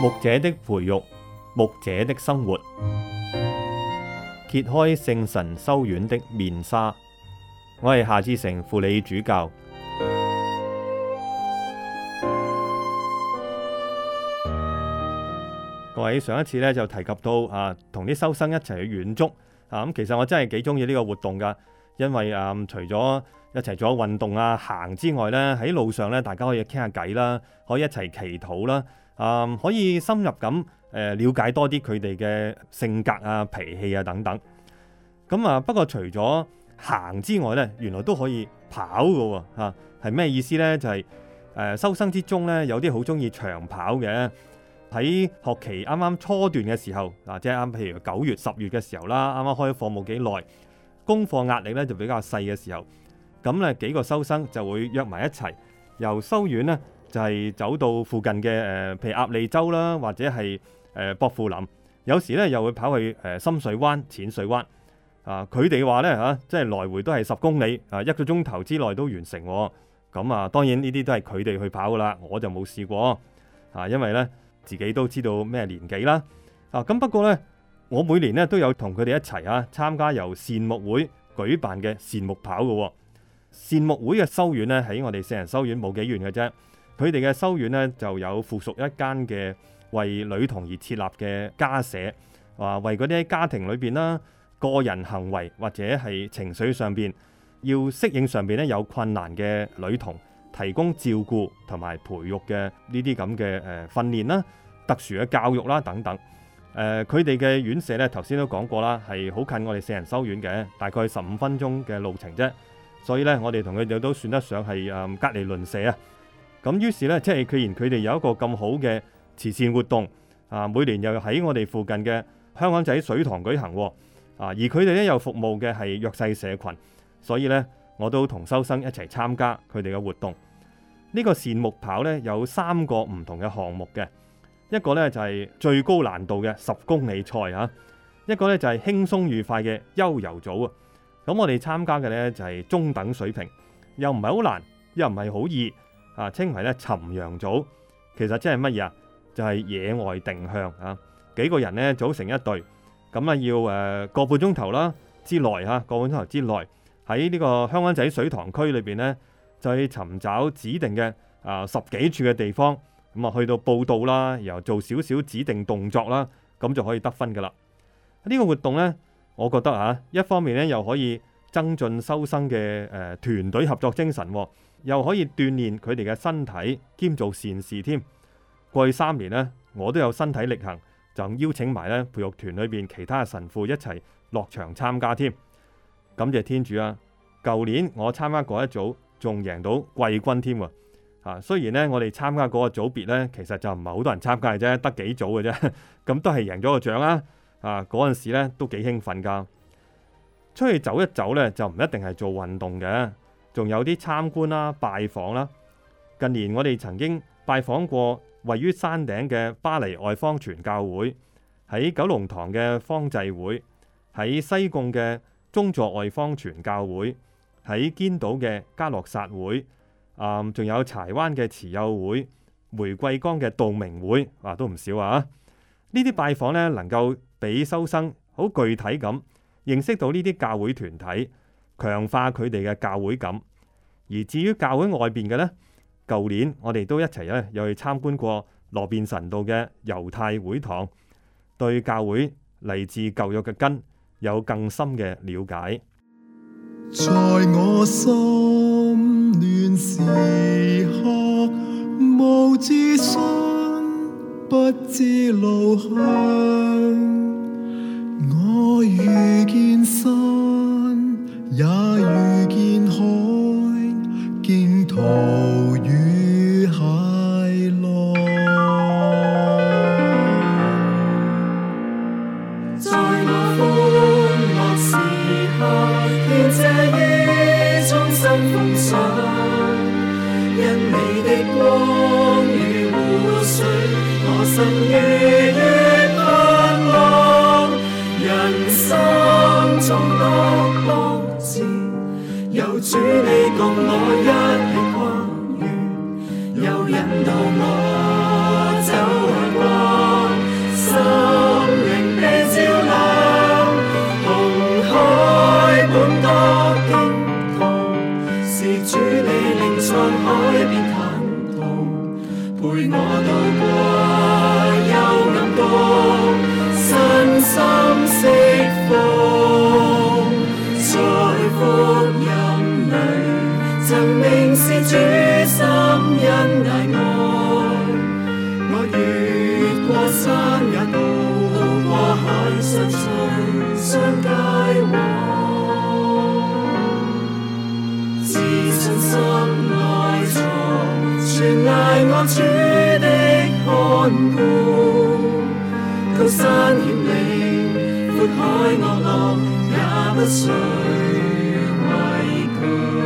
牧者的培育，牧者的生活，揭開聖神修院的面紗。我係夏志誠輔理主教。各位，上一次咧就提及到同啲修生一齊去遠足咁其實我真係幾中意呢個活動噶，因為除咗一齊做運動行之外咧，喺路上咧大家可以傾下偈啦，可以一齊祈禱啦，可以深入咁了解多啲佢哋嘅性格脾氣等等。咁不過除咗行之外咧，原來都可以跑㗎喎。係咩意思咧？就係修生之中咧，有啲好中意長跑嘅。喺學期啱啱初段嘅時候，即係譬如9月、10月嘅時候啦，啱啱開課冇幾耐，功課壓力咧就比較細嘅時候，咁咧幾個修生就會約埋一齊，由修院呢就係走到附近嘅譬如鴨脷洲啦，或者係薄扶林，有時咧又會跑去深水灣、淺水灣。佢哋話咧即係來回都係10公里，1個鐘頭之內都完成。咁當然呢啲都係佢哋去跑噶啦，我就冇試過因為咧自己都知道咩年紀啦。咁不過咧，我每年咧都有同佢哋一齊參加由善牧會舉辦嘅善牧跑嘅。善牧會嘅修院咧喺我哋聖人修院冇幾遠嘅啫。佢哋嘅修院咧就有附屬一間嘅為女童而設立嘅家舍，為嗰啲喺家庭裏邊啦，個人行為或者係情緒上邊要適應上邊咧有困難嘅女童提供照顧同埋培育嘅呢啲咁嘅訓練啦、特殊嘅教育啦等等。佢哋嘅院舍咧頭先都講過啦，係好近我哋聖人修院嘅，大概15分鐘嘅路程啫。所以咧我哋同佢哋都算得上係隔離鄰舍啊。咁於是咧即係既然佢哋有一個咁好嘅慈善活動每年又喺我哋附近嘅香港仔水塘舉行而佢哋咧又服務嘅係弱勢社群，所以咧我都同修生一齊參加佢哋嘅活動。呢個善牧跑咧有3個唔同嘅項目嘅，一個咧就係最高難度嘅10公里賽一個咧就係輕鬆愉快嘅悠遊組咁我哋參加嘅咧就係中等水平，又唔係好難，又唔係好易稱為咧尋陽組。其實即係乜嘢就係野外定向幾個人咧組成一隊，咁要個半鐘頭啦之內個半鐘頭之內喺呢個香灣仔水塘區裏邊咧，就去尋找指定嘅10幾處嘅地方，咁去到報到啦，然後做少少指定動作啦，咁就可以得分噶啦。呢個活動咧，我覺得一方面咧又可以增進修生嘅團隊合作精神，又可以鍛鍊佢哋嘅身體兼做善事添。過去3年咧，我都有身體力行，就邀請埋咧培育團裏邊其他嘅神父一齊落場參加添。感謝天主舊年我參加嗰一組仲贏到季軍添雖然咧我哋參加嗰個組別咧，其實就唔係好多人參加嘅啫，得幾組嘅啫，咁都係贏咗個獎嗰陣時咧都幾興奮噶。出去走一走咧，就唔一定係做運動嘅，仲有啲參觀啦、拜訪啦。近年我哋曾經拜訪過位於山頂嘅巴黎外方傳教會，喺九龍塘嘅方濟會，喺西貢嘅宗座外方傳教會，喺堅島嘅嘉諾撒會，仲有柴灣嘅慈幼會、玫瑰崗嘅道明會，都唔少呢啲拜訪咧，能夠俾修生好具體咁認識到呢啲教會團體，強化佢哋嘅教會感。而至於教會外邊嘅呢，舊年我哋都一齊又去參觀過羅便臣道嘅猶太會堂，對教會嚟自舊約嘅根有更深嘅了解。 在我心亂時刻，無自信，不知路向。我遇見山，也遇見海，驚濤與駭浪。在我歡樂時刻，願這於衷心奉上，因你的光與湖水，我心愉悅盼望。人生中多波折，有主你共我一起跨越，又引導我走向光。 主的看顧，高山險嶺，闊海惡浪，也不需畏懼。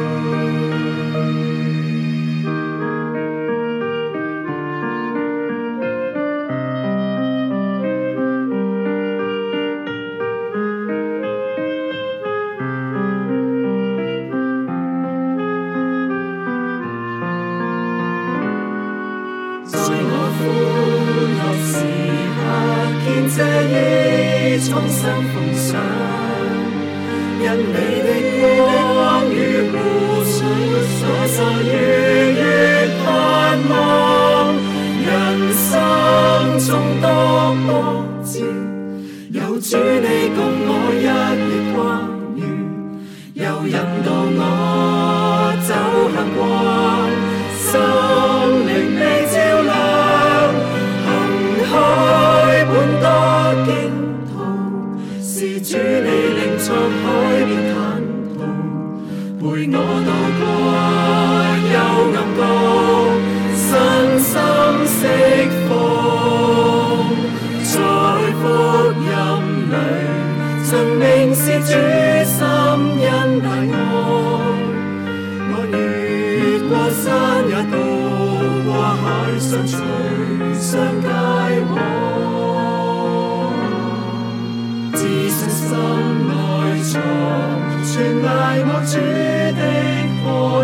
這衣衷心奉上，因你的光與護水，所受愉悅盼望。人生中多波折，有主你共我一夜跨越，又引導我走向光，生命被照亮，行開本多驚濤，是主你領創海邊坦途，陪我渡過幽暗谷，身心釋放，在福音裏曾明是主心恩大愛，我越過山也渡過海，相隨相偕往，自信心內藏，全賴我主的看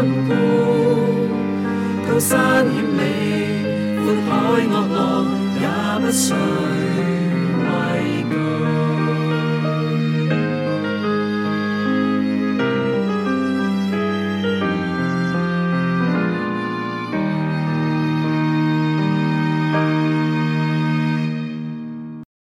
顧，高山險嶺，闊海惡浪，也不需